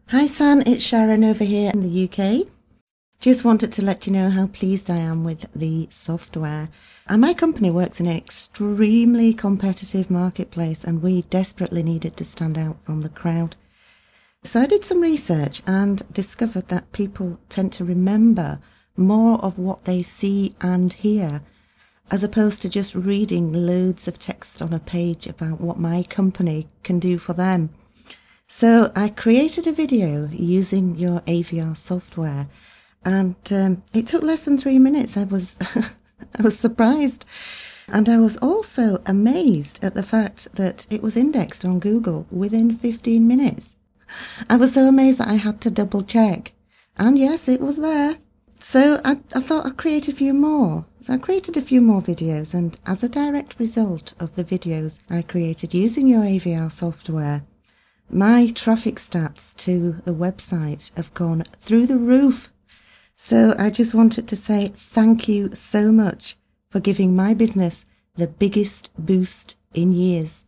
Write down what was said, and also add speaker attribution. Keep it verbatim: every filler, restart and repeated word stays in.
Speaker 1: Hi San, it's Sharon over here in the U K. Just wanted to let you know how pleased I am with the software. And my company works in an extremely competitive marketplace and we desperately needed to stand out from the crowd. So I did some research and discovered that people tend to remember more of what they see and hear, as opposed to just reading loads of text on a page about what my company can do for them. So I created a video using your A V R software, and um, it took less than three minutes. I was I was surprised, and I was also amazed at the fact that it was indexed on Google within fifteen minutes. I was so amazed that I had to double check, and yes, it was there. So I, I thought I'd create a few more. So I created a few more videos, and as a direct result of the videos I created using your A V R software, my traffic stats to the website have gone through the roof. So I just wanted to say thank you so much for giving my business the biggest boost in years.